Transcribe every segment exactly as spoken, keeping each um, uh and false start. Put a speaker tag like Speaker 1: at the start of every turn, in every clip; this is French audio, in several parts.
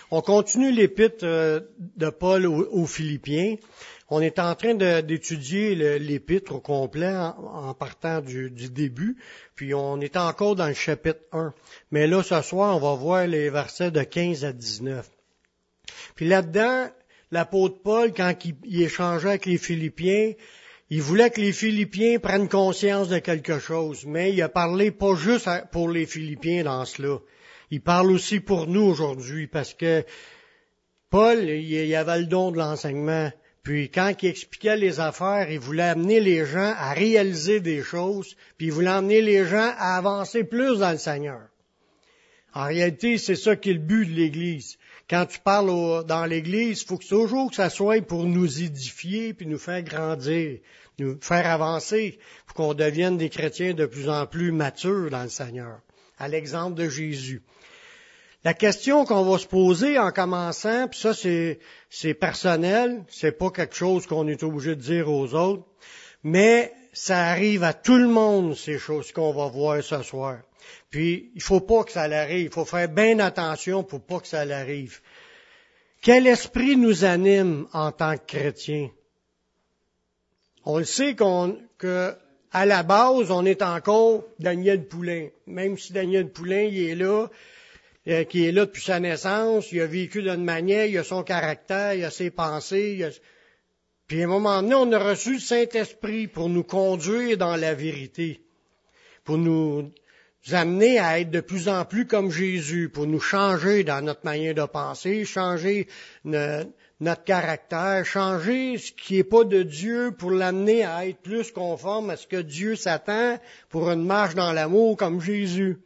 Speaker 1: On continue l'épître euh, de Paul aux, aux Philippiens. On est en train de, d'étudier le, l'épître au complet en, en partant du, du début, puis on est encore dans le chapitre un. Mais là, ce soir, on va voir les versets de quinze à dix-neuf. Puis là-dedans, l'apôtre Paul, quand il, il échangeait avec les Philippiens, il voulait que les Philippiens prennent conscience de quelque chose, mais il a parlé pas juste pour les Philippiens dans cela. Il parle aussi pour nous aujourd'hui, parce que Paul, il avait le don de l'enseignement. Puis quand il expliquait les affaires, il voulait amener les gens à réaliser des choses, puis il voulait amener les gens à avancer plus dans le Seigneur. En réalité, c'est ça qui est le but de l'Église. Quand tu parles au, dans l'Église, il faut que toujours que ça soit pour nous édifier, puis nous faire grandir, nous faire avancer, pour qu'on devienne des chrétiens de plus en plus matures dans le Seigneur, à l'exemple de Jésus. La question qu'on va se poser en commençant, puis ça c'est, c'est personnel, c'est pas quelque chose qu'on est obligé de dire aux autres, mais ça arrive à tout le monde, ces choses qu'on va voir ce soir. Puis, il faut pas que ça l'arrive, il faut faire bien attention pour pas que ça l'arrive. Quel esprit nous anime en tant que chrétiens? On le sait qu'on, que, à la base, on est encore Daniel Poulain. Même si Daniel Poulain, il est là, Euh, qui est là depuis sa naissance, il a vécu d'une manière, il a son caractère, il a ses pensées. Il a... Puis à un moment donné, on a reçu le Saint-Esprit pour nous conduire dans la vérité, pour nous amener à être de plus en plus comme Jésus, pour nous changer dans notre manière de penser, changer ne, notre caractère, changer ce qui n'est pas de Dieu pour l'amener à être plus conforme à ce que Dieu s'attend pour une marche dans l'amour comme Jésus.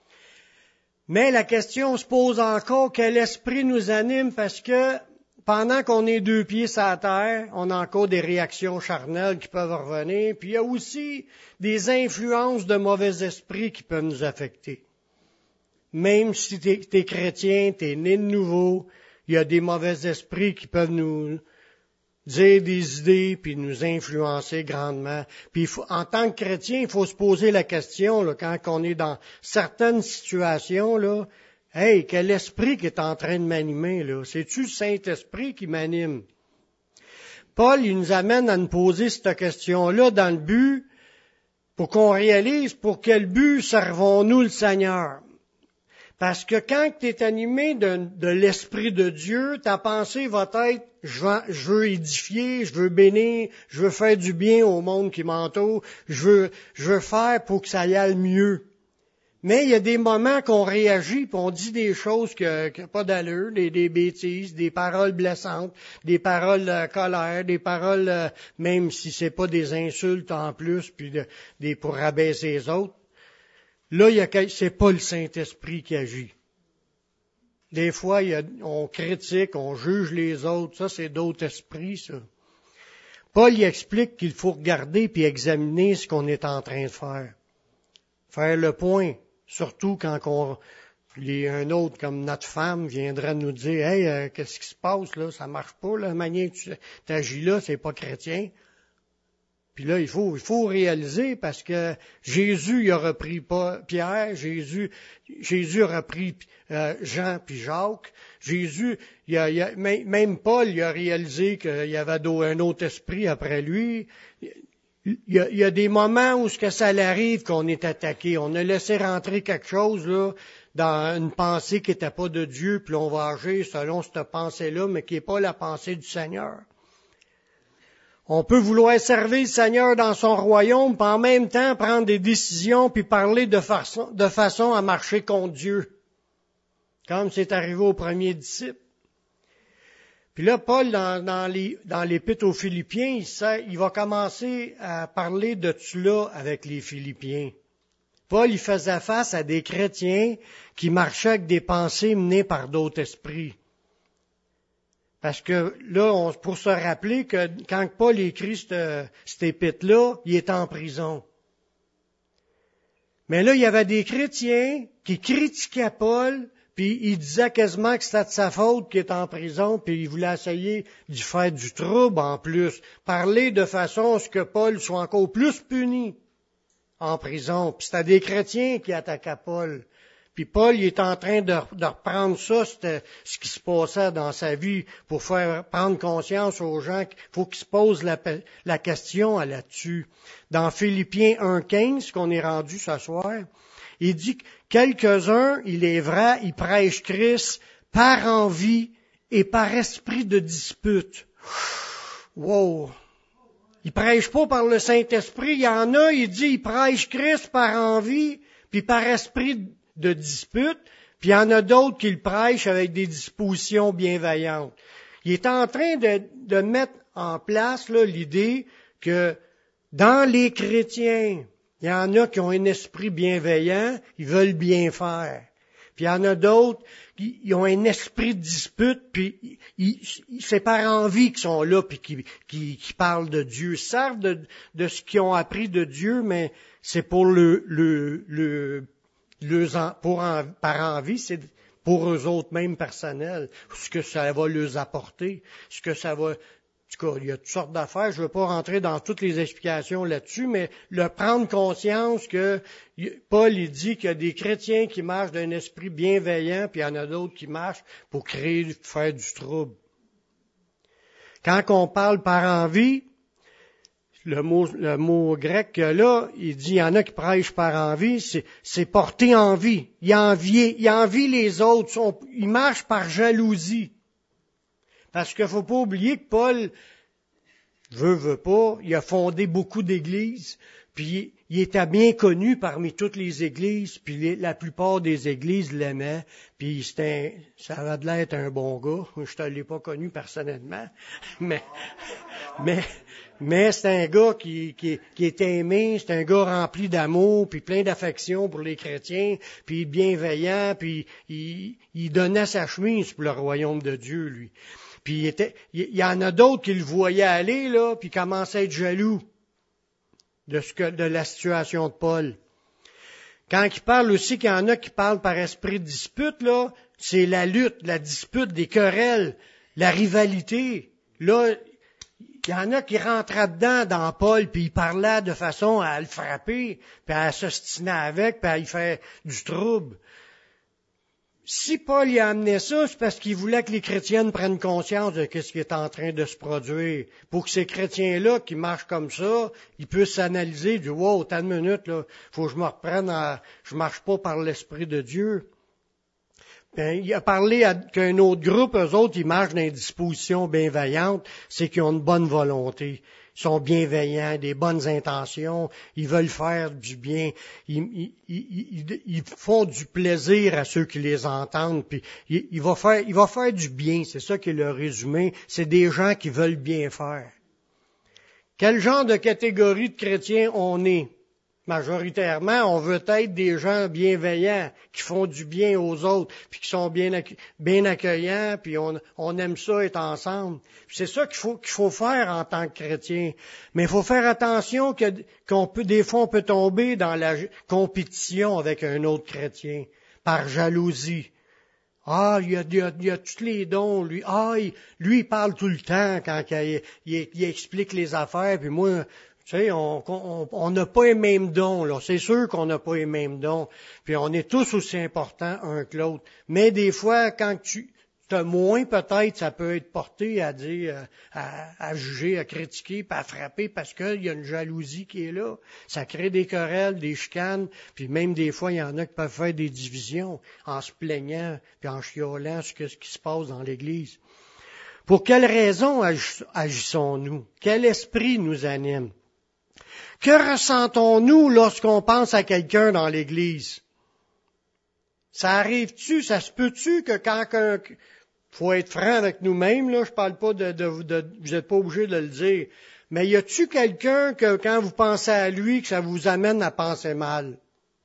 Speaker 1: Mais la question se pose encore, quel esprit nous anime, parce que pendant qu'on est deux pieds sur la terre, on a encore des réactions charnelles qui peuvent revenir, puis il y a aussi des influences de mauvais esprits qui peuvent nous affecter. Même si t'es, t'es chrétien, t'es né de nouveau, il y a des mauvais esprits qui peuvent nous dire des idées puis nous influencer grandement. Puis il faut, en tant que chrétien, il faut se poser la question là, quand on est dans certaines situations là, hey, quel esprit qui est en train de m'animer là? C'est-tu le Saint-Esprit qui m'anime? Paul, il nous amène à nous poser cette question-là dans le but pour qu'on réalise pour quel but servons-nous le Seigneur. Parce que quand tu es animé de, de l'Esprit de Dieu, ta pensée va être je veux, je veux édifier, je veux bénir, je veux faire du bien au monde qui m'entoure, je veux, je veux faire pour que ça y aille mieux. Mais il y a des moments qu'on réagit, puis on dit des choses qui n'ont pas d'allure, des, des bêtises, des paroles blessantes, des paroles euh, colère, des paroles, euh, même si c'est pas des insultes en plus, puis de, des pour rabaisser les autres. Là, il y a, c'est pas le Saint-Esprit qui agit. Des fois, il y a, on critique, on juge les autres. Ça, c'est d'autres esprits, ça. Paul il explique qu'il faut regarder puis examiner ce qu'on est en train de faire. Faire le point. Surtout quand on, les, un autre comme notre femme viendra nous dire, hey, euh, qu'est-ce qui se passe là? Ça marche pas, la manière que tu agis là, c'est pas chrétien. Puis là, il faut, il faut réaliser parce que Jésus, il a repris pas Pierre, Jésus, Jésus a repris euh, Jean puis Jacques. Jésus, il a, il a, même Paul, il a réalisé qu'il y avait un autre esprit après lui. Il y a, il y a des moments où ce que ça arrive qu'on est attaqué. On a laissé rentrer quelque chose là dans une pensée qui n'était pas de Dieu, puis on va agir selon cette pensée-là, mais qui n'est pas la pensée du Seigneur. On peut vouloir servir le Seigneur dans son royaume, puis en même temps prendre des décisions, puis parler de façon, de façon à marcher contre Dieu, comme c'est arrivé aux premiers disciples. Puis là, Paul, dans, dans, les, dans l'Épître aux Philippiens, il, sait, il va commencer à parler de cela avec les Philippiens. Paul, il faisait face à des chrétiens qui marchaient avec des pensées menées par d'autres esprits. Parce que là, on, pour se rappeler que quand Paul écrit cette, cette épître-là, il est en prison. Mais là, il y avait des chrétiens qui critiquaient Paul, puis ils disaient quasiment que c'était de sa faute qu'il est en prison, puis ils voulaient essayer d'y faire du trouble en plus. Parler de façon à ce que Paul soit encore plus puni en prison. Puis c'était des chrétiens qui attaquaient Paul. Puis Paul, il est en train de, de reprendre ça, c'était ce qui se passait dans sa vie, pour faire prendre conscience aux gens qu'il faut qu'ils se posent la, la question là-dessus. Dans Philippiens un quinze, qu'on est rendu ce soir, il dit que quelques-uns, il est vrai, ils prêchent Christ par envie et par esprit de dispute. Wow! Ils prêchent pas par le Saint-Esprit. Il y en a, il dit, ils prêchent Christ par envie, puis par esprit de dispute, puis il y en a d'autres qui le prêchent avec des dispositions bienveillantes. Il est en train de, de mettre en place là, l'idée que dans les chrétiens, il y en a qui ont un esprit bienveillant, ils veulent bien faire. Puis il y en a d'autres qui ils ont un esprit de dispute, puis ils, ils, c'est par envie qu'ils sont là, puis qui, qui, qui parlent de Dieu. Ils servent de, de ce qu'ils ont appris de Dieu, mais c'est pour le, le, le, le pour en, par envie, c'est pour eux autres même personnels, ce que ça va leur apporter, ce que ça va. En tout cas, il y a toutes sortes d'affaires. Je ne veux pas rentrer dans toutes les explications là-dessus, mais le prendre conscience que Paul il dit qu'il y a des chrétiens qui marchent d'un esprit bienveillant, puis il y en a d'autres qui marchent pour créer, faire du trouble. Quand on parle par envie, le mot, le mot grec là, il dit il y en a qui prêchent par envie, c'est, c'est porter envie. Il envie, il envie les autres. Son, il marche par jalousie. Parce qu'il ne faut pas oublier que Paul, veut, veut pas, il a fondé beaucoup d'églises, puis il était bien connu parmi toutes les églises, puis les, la plupart des églises l'aimaient, puis c'était, ça avait l'air d'être un bon gars. Je ne l'ai pas connu personnellement, mais, mais, mais c'est un gars qui, qui, qui était aimé, c'est un gars rempli d'amour, puis plein d'affection pour les chrétiens, puis bienveillant, puis il, il donnait sa chemise pour le royaume de Dieu, lui. Puis il, était, il y en a d'autres qui le voyaient aller, là, puis commençaient à être jaloux de, ce que, de la situation de Paul. Quand il parle aussi qu'il y en a qui parlent par esprit de dispute, là, c'est la lutte, la dispute, des querelles, la rivalité. Là, il y en a qui rentraient dedans dans Paul, puis ils parlaient de façon à le frapper, puis à s'ostiner avec, puis à y faire du trouble. Si Paul y a amené ça, c'est parce qu'il voulait que les chrétiennes prennent conscience de ce qui est en train de se produire. Pour que ces chrétiens-là, qui marchent comme ça, ils puissent s'analyser, dire, wow, t'as une minute, là, faut que je me reprenne à, je marche pas par l'Esprit de Dieu. Ben, il a parlé à, qu'un autre groupe, eux autres, ils marchent dans des dispositions bienveillantes, c'est qu'ils ont une bonne volonté. Ils sont bienveillants, des bonnes intentions, ils veulent faire du bien, ils, ils, ils, ils font du plaisir à ceux qui les entendent, puis il, il, va faire, il va faire du bien, c'est ça qui est le résumé, c'est des gens qui veulent bien faire. Quel genre de catégorie de chrétiens on est? Majoritairement, on veut être des gens bienveillants, qui font du bien aux autres, puis qui sont bien, accu- bien accueillants, puis on, on aime ça être ensemble. Puis c'est ça qu'il faut, qu'il faut faire en tant que chrétien. Mais il faut faire attention que, qu'on peut, des fois, on peut tomber dans la compétition avec un autre chrétien, par jalousie. Ah, il y a, il y a, il y a tous les dons, lui. Ah, il, lui, il parle tout le temps quand il, il, il explique les affaires, puis moi, tu sais, on n'a pas les mêmes dons, là. C'est sûr qu'on n'a pas les mêmes dons. Puis on est tous aussi importants un que l'autre. Mais des fois, quand tu as moins, peut-être, ça peut être porté à dire, à, à juger, à critiquer, puis à frapper, parce qu'il y a une jalousie qui est là. Ça crée des querelles, des chicanes, puis même des fois, il y en a qui peuvent faire des divisions en se plaignant, puis en chiolant sur ce qui se passe dans l'Église. Pour quelles raisons agissons-nous? Quel esprit nous anime? Que ressentons-nous lorsqu'on pense à quelqu'un dans l'Église? Ça arrive-tu, ça se peut-tu que quand un... faut être franc avec nous-mêmes, là, je parle pas de, de, de vous n'êtes pas obligé de le dire, mais y a-tu quelqu'un que quand vous pensez à lui, que ça vous amène à penser mal?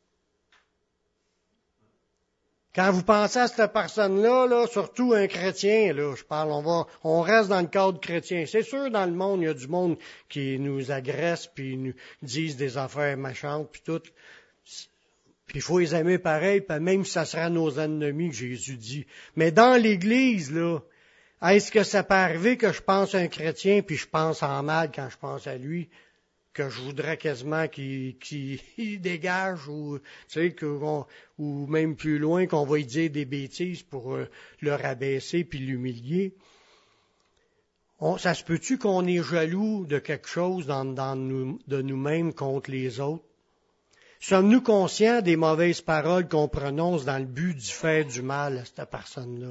Speaker 1: Quand vous pensez à cette personne-là, là, surtout un chrétien, là, je parle, on va, on reste dans le cadre chrétien. C'est sûr, dans le monde, il y a du monde qui nous agresse, puis nous disent des affaires méchantes, puis tout. Puis il faut les aimer pareil, puis même si ça sera nos ennemis, que Jésus dit. Mais dans l'Église, là, est-ce que ça peut arriver que je pense à un chrétien, puis je pense en mal quand je pense à lui? que je voudrais quasiment qu'il, qu'il dégage ou, tu sais, que, ou même plus loin qu'on va lui dire des bêtises pour euh, le rabaisser puis l'humilier. On, ça se peut-tu qu'on est jaloux de quelque chose dans, dans nous, de nous-mêmes contre les autres? Sommes-nous conscients des mauvaises paroles qu'on prononce dans le but du faire du mal à cette personne-là?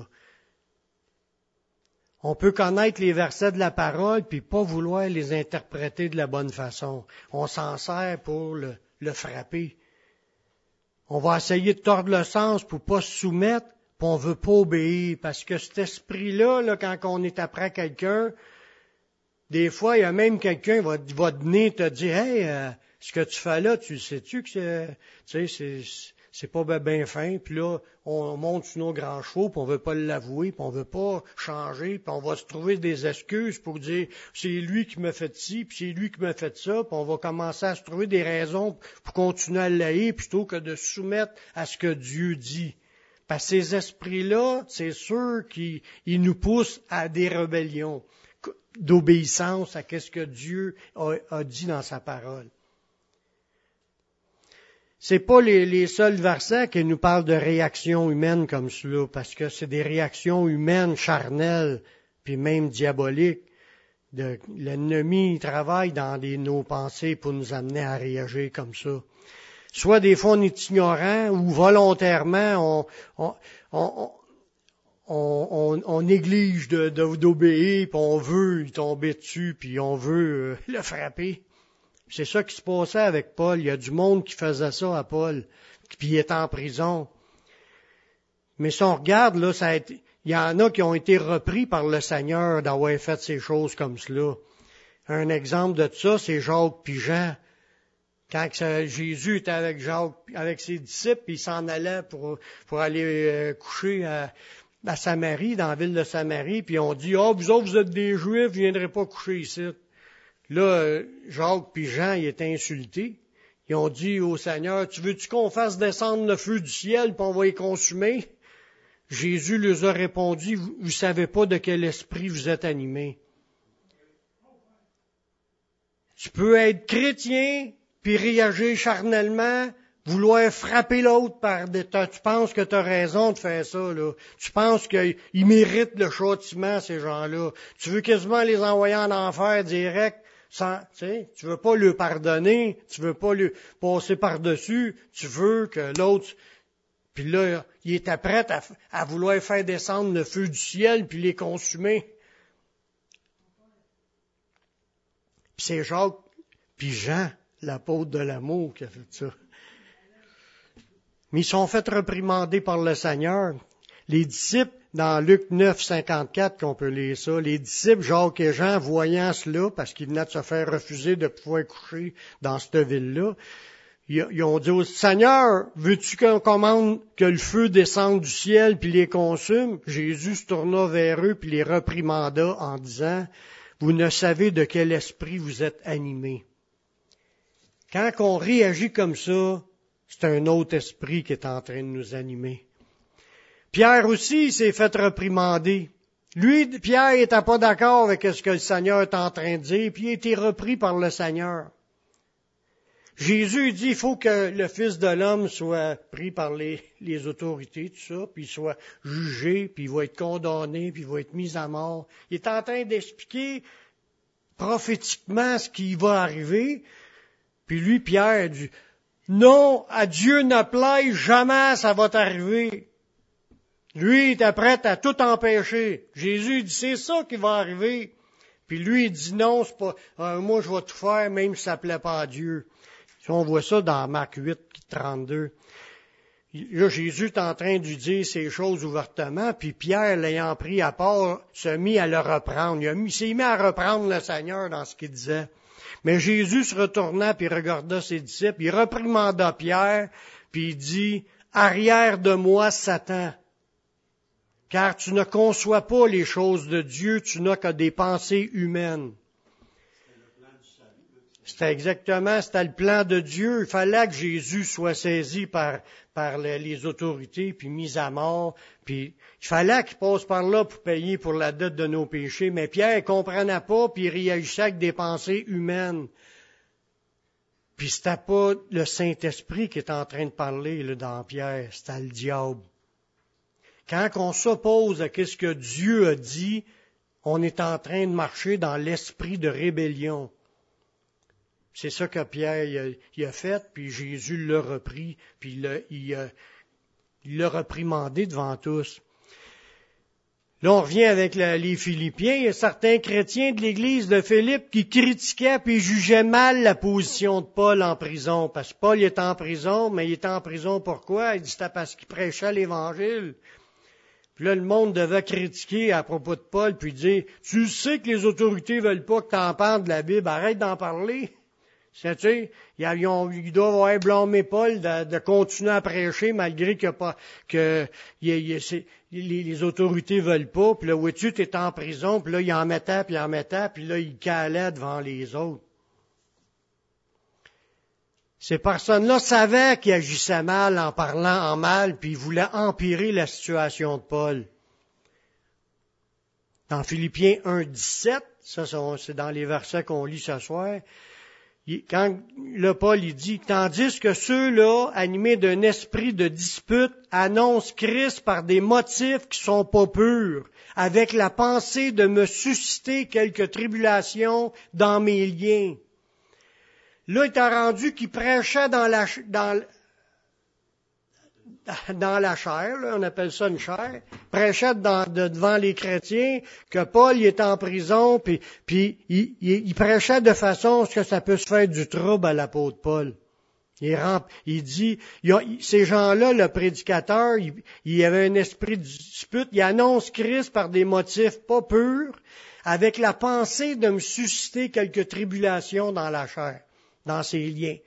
Speaker 1: On peut connaître les versets de la parole puis pas vouloir les interpréter de la bonne façon. On s'en sert pour le, le frapper. On va essayer de tordre le sens pour pas se soumettre, puis on veut pas obéir. Parce que cet esprit-là, là, quand on est après quelqu'un, des fois, il y a même quelqu'un qui va, va venir te dire, hey, euh, ce que tu fais là, tu sais-tu que c'est, tu sais, c'est, c'est pas bien ben fin, puis là, on monte sur nos grands chevaux, puis on veut pas l'avouer, puis on veut pas changer, puis on va se trouver des excuses pour dire, c'est lui qui m'a fait ci, puis c'est lui qui m'a fait ça, puis on va commencer à se trouver des raisons pour continuer à l'haïr, plutôt que de se soumettre à ce que Dieu dit. Parce que ces esprits-là, c'est sûr qu'ils ils nous poussent à des rébellions, d'obéissance à ce que Dieu a, a dit dans sa parole. C'est pas les, les seuls versets qui nous parlent de réactions humaines comme cela, parce que c'est des réactions humaines, charnelles, puis même diaboliques. De, l'ennemi travaille dans les, nos pensées pour nous amener à réagir comme ça. Soit des fois on est ignorant, ou volontairement on, on, on, on, on, on néglige de, de, d'obéir, puis on veut lui tomber dessus, puis on veut euh, le frapper. C'est ça qui se passait avec Paul. Il y a du monde qui faisait ça à Paul, puis il est en prison. Mais si on regarde, là, ça a été, il y en a qui ont été repris par le Seigneur d'avoir fait ces choses comme cela. Un exemple de ça, c'est Jacques puis Jean. Quand Jésus était avec Jacques, avec ses disciples, il s'en allait pour, pour aller euh, coucher à, à Samarie, dans la ville de Samarie, puis on dit, « Ah, oh, vous autres, vous êtes des Juifs, vous ne viendrez pas coucher ici. » Là, Jacques puis Jean, ils étaient insultés. Ils ont dit au Seigneur, « Tu veux-tu qu'on fasse descendre le feu du ciel, puis on va les consumer? » Jésus leur a répondu, « Vous ne savez pas de quel esprit vous êtes animés. » Tu peux être chrétien, puis réagir charnellement, vouloir frapper l'autre par des... Tu penses que tu as raison de faire ça, là. Tu penses qu'ils méritent le châtiment, ces gens-là. Tu veux quasiment les envoyer en enfer direct. Sans, tu sais, tu veux pas le pardonner, tu veux pas le passer par-dessus, tu veux que l'autre, puis là, il était prêt à, à vouloir faire descendre le feu du ciel puis les consumer. Puis c'est Jacques puis Jean, l'apôtre de l'amour, qui a fait ça. Mais ils sont fait reprimander par le Seigneur. Les disciples, dans Luc neuf, cinquante-quatre, qu'on peut lire ça, les disciples, Jacques et Jean, voyant cela, parce qu'ils venaient de se faire refuser de pouvoir coucher dans cette ville-là, ils ont dit au Seigneur, veux-tu qu'on commande que le feu descende du ciel puis les consume? Jésus se tourna vers eux puis les reprimanda en disant, vous ne savez de quel esprit vous êtes animés. Quand on réagit comme ça, c'est un autre esprit qui est en train de nous animer. Pierre aussi, il s'est fait reprimander. Lui, Pierre, il n'était pas d'accord avec ce que le Seigneur est en train de dire, puis il a été repris par le Seigneur. Jésus dit, il faut que le Fils de l'homme soit pris par les, les autorités, tout ça, puis il soit jugé, puis il va être condamné, puis il va être mis à mort. Il est en train d'expliquer prophétiquement ce qui va arriver. Puis lui, Pierre, dit, non, à Dieu ne plaise jamais, ça va t'arriver. Lui, il était prêt à tout empêcher. Jésus dit, c'est ça qui va arriver. Puis lui, il dit, non, c'est pas, euh, moi, je vais tout faire, même si ça ne plaît pas à Dieu. Si on voit ça dans Marc huit, trente-deux. Là, Jésus est en train de lui dire ces choses ouvertement, puis Pierre, l'ayant pris à part, se mit à le reprendre. Il, a mis, il s'est mis à reprendre le Seigneur dans ce qu'il disait. Mais Jésus se retourna, puis regarda ses disciples, il reprimanda Pierre, puis il dit, « Arrière de moi, Satan, car tu ne conçois pas les choses de Dieu, tu n'as que des pensées humaines. » C'était exactement, c'était le plan de Dieu. Il fallait que Jésus soit saisi par, par les, les autorités, puis mis à mort. Puis il fallait qu'il passe par là pour payer pour la dette de nos péchés. Mais Pierre ne comprenait pas, puis il réagissait avec des pensées humaines. Puis c'était pas le Saint-Esprit qui est en train de parler là, dans Pierre, c'était le diable. Quand on s'oppose à ce que Dieu a dit, on est en train de marcher dans l'esprit de rébellion. C'est ça que Pierre il a, il a fait, puis Jésus l'a repris, puis il l'a, il a, il l'a reprimandé devant tous. Là, on revient avec la, les Philippiens. Il y a certains chrétiens de l'Église de Philippe qui critiquaient puis jugeaient mal la position de Paul en prison. Parce que Paul il est en prison, mais il est en prison pourquoi? Il dit c'était parce qu'il prêchait l'Évangile. Puis là, le monde devait critiquer à propos de Paul, puis dire, tu sais que les autorités veulent pas que tu en parles de la Bible, arrête d'en parler. Tu sais, ils, ont, ils doivent avoir blâmé Paul de, de continuer à prêcher malgré que, pas, que il, il, les, les autorités veulent pas. Puis là, vois-tu, tu es en prison, puis là, il en mettait, puis il en mettait, puis là, il calait devant les autres. Ces personnes-là savaient qu'ils agissaient mal en parlant en mal, puis ils voulaient empirer la situation de Paul. Dans Philippiens un, dix-sept, ça c'est dans les versets qu'on lit ce soir, quand le Paul il dit, tandis que ceux-là, animés d'un esprit de dispute, annoncent Christ par des motifs qui sont pas purs, avec la pensée de me susciter quelques tribulations dans mes liens. Là, il t'a rendu qu'il prêchait dans la, dans, dans la chair, là, on appelle ça une chair, prêchait dans, de, devant les chrétiens que Paul il est en prison, puis, puis il, il, il prêchait de façon à ce que ça peut se faire du trouble à l'apôtre Paul. Il, rampe, il dit, il a, ces gens-là, le prédicateur, il, il avait un esprit de dispute, il annonce Christ par des motifs pas purs, avec la pensée de me susciter quelques tribulations dans la chair, dans ses liens.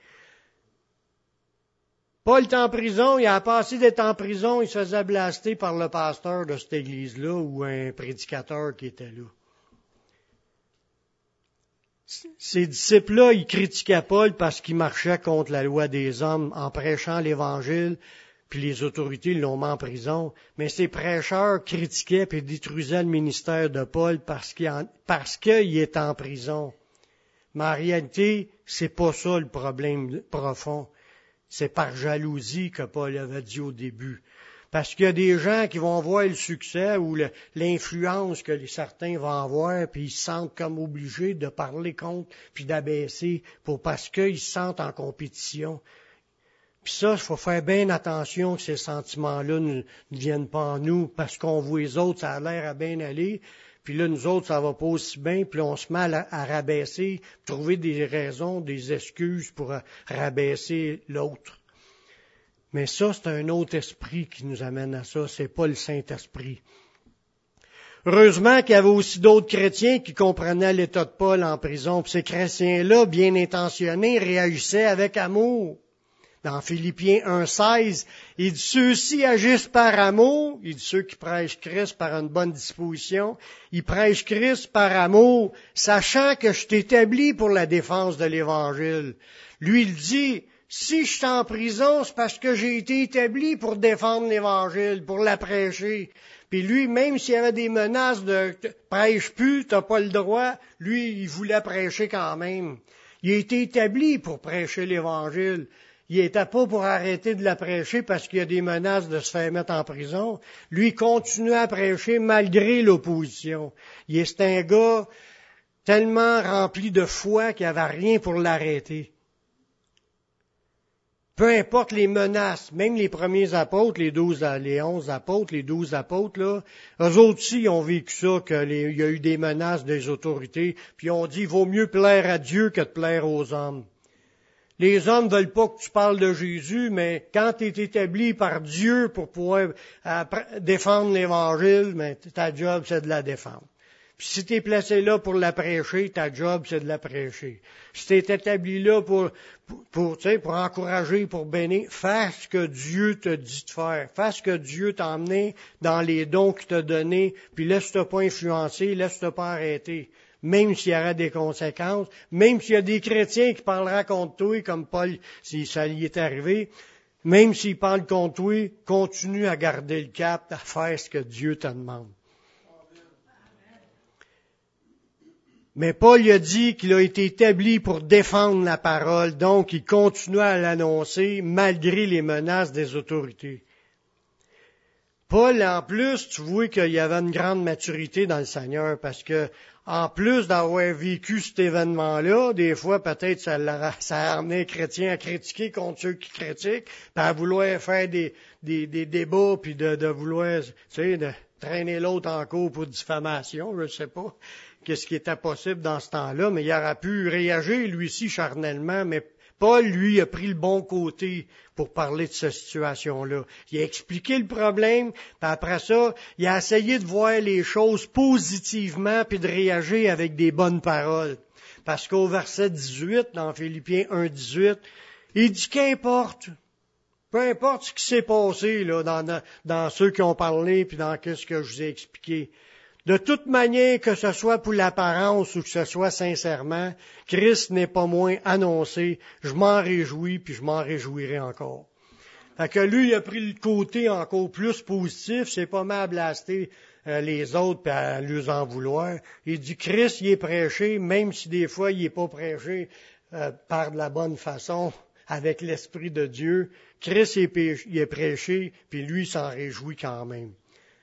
Speaker 1: Paul est en prison, il a passé d'être en prison, il se faisait blaster par le pasteur de cette église-là ou un prédicateur qui était là. Ces disciples-là, ils critiquaient Paul parce qu'il marchait contre la loi des hommes en prêchant l'Évangile, puis les autorités l'ont mis en prison. Mais ces prêcheurs critiquaient et détruisaient le ministère de Paul parce qu'il, en, parce qu'il est en prison. Mais en réalité, c'est pas ça le problème profond. C'est par jalousie que Paul avait dit au début. Parce qu'il y a des gens qui vont voir le succès ou le, l'influence que les, certains vont avoir, puis ils se sentent comme obligés de parler contre, puis d'abaisser, pour, parce qu'ils se sentent en compétition. Puis ça, il faut faire bien attention que ces sentiments-là ne, ne viennent pas en nous, parce qu'on voit les autres, ça a l'air à bien aller, puis là, nous autres, ça va pas aussi bien, puis là, on se met à, à rabaisser, trouver des raisons, des excuses pour rabaisser l'autre. Mais ça, c'est un autre esprit qui nous amène à ça, c'est pas le Saint-Esprit. Heureusement qu'il y avait aussi d'autres chrétiens qui comprenaient l'état de Paul en prison, puis ces chrétiens-là, bien intentionnés, réagissaient avec amour. Dans Philippiens un seize, il dit, ceux-ci agissent par amour, il dit ceux qui prêchent Christ par une bonne disposition, ils prêchent Christ par amour, sachant que je t'établis pour la défense de l'Évangile. Lui, il dit, si je suis en prison, c'est parce que j'ai été établi pour défendre l'Évangile, pour la prêcher. Puis lui, même s'il y avait des menaces de « prêche plus, t'as pas le droit », lui, il voulait prêcher quand même. Il a été établi pour prêcher l'Évangile. Il n'était pas pour arrêter de la prêcher parce qu'il y a des menaces de se faire mettre en prison. Lui, il continuait à prêcher malgré l'opposition. Il est un gars tellement rempli de foi qu'il n'y avait rien pour l'arrêter. Peu importe les menaces, même les premiers apôtres, les douze, les onze apôtres, les douze apôtres, là, eux autres aussi ont vécu ça, qu'il y a eu des menaces des autorités, puis ils ont dit, il vaut mieux plaire à Dieu que de plaire aux hommes. Les hommes ne veulent pas que tu parles de Jésus, mais quand tu es établi par Dieu pour pouvoir euh, défendre l'Évangile, mais ta job, c'est de la défendre. Puis si tu es placé là pour la prêcher, ta job, c'est de la prêcher. Si tu es établi là pour, pour, pour, tu sais, pour encourager, pour bénir, fais ce que Dieu te dit de faire. Fais ce que Dieu t'a emmené dans les dons qu'il t'a donnés, puis laisse-toi pas influencer, laisse-toi pas arrêter. Même s'il y aura des conséquences, même s'il y a des chrétiens qui parleront contre toi, comme Paul, si ça lui est arrivé, même s'ils parlent contre toi, continue à garder le cap, à faire ce que Dieu te demande. Mais Paul il a dit qu'il a été établi pour défendre la parole, donc il continua à l'annoncer malgré les menaces des autorités. Paul, en plus, tu vois qu'il y avait une grande maturité dans le Seigneur, parce que, en plus d'avoir vécu cet événement-là, des fois, peut-être, ça, ça a amené les chrétiens à critiquer contre ceux qui critiquent, puis à vouloir faire des, des, des débats, puis de, de vouloir, tu sais, de traîner l'autre en cours pour diffamation, je ne sais pas qu'est-ce qui était possible dans ce temps-là, mais il aurait pu réagir, lui-ci, charnellement, mais Paul, lui, a pris le bon côté pour parler de cette situation-là. Il a expliqué le problème, puis après ça, il a essayé de voir les choses positivement, puis de réagir avec des bonnes paroles. Parce qu'au verset dix-huit, dans Philippiens un, dix-huit, il dit qu'importe, peu importe ce qui s'est passé là, dans, dans ceux qui ont parlé, puis dans ce que je vous ai expliqué. De toute manière, que ce soit pour l'apparence ou que ce soit sincèrement, Christ n'est pas moins annoncé. Je m'en réjouis, puis je m'en réjouirai encore. Fait que lui, il a pris le côté encore plus positif, c'est pas mal à blaster euh, les autres puis à leur en vouloir. Il dit, Christ, il est prêché, même si des fois, il n'est pas prêché euh, par de la bonne façon, avec l'Esprit de Dieu. Christ, il est, péché, il est prêché, puis lui, il s'en réjouit quand même.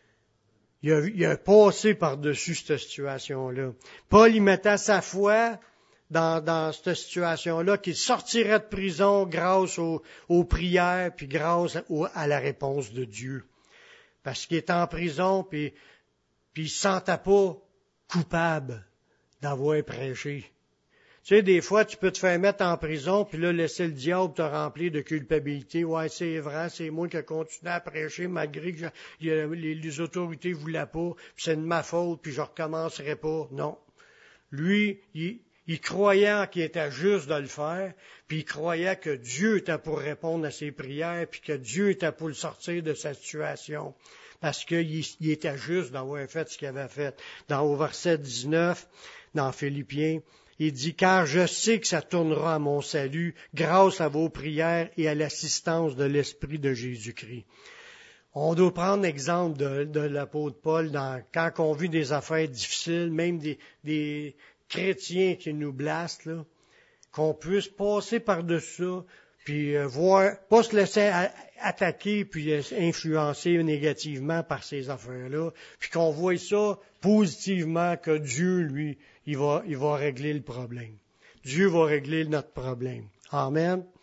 Speaker 1: Il a, il a passé par-dessus cette situation-là. Paul, il mettait sa foi dans, dans cette situation-là, qu'il sortirait de prison grâce aux, aux prières, puis grâce au, à la réponse de Dieu. Parce qu'il était en prison, puis, puis il ne se sentait pas coupable d'avoir prêché. Tu sais, des fois, tu peux te faire mettre en prison, puis là, laisser le diable te remplir de culpabilité. Ouais, c'est vrai, c'est moi qui ai continué à prêcher, malgré que je, les, les autorités ne voulaient pas, puis c'est de ma faute, puis je recommencerai pas. Non. Lui, il, il croyait qu'il était juste de le faire, puis il croyait que Dieu était pour répondre à ses prières, puis que Dieu était pour le sortir de sa situation. Parce qu'il il était juste d'avoir fait ce qu'il avait fait. Dans au verset dix-neuf, dans Philippiens, il dit, car je sais que ça tournera à mon salut grâce à vos prières et à l'assistance de l'Esprit de Jésus-Christ. On doit prendre l'exemple de, de l'apôtre Paul dans, quand on vit des affaires difficiles, même des, des chrétiens qui nous blastent, là, qu'on puisse passer par-dessus ça, puis euh, voir, pas se laisser a, attaquer puis euh, influencer négativement par ces affaires-là, puis qu'on voit ça positivement, que Dieu, lui, il va, il va régler le problème. Dieu va régler notre problème. Amen.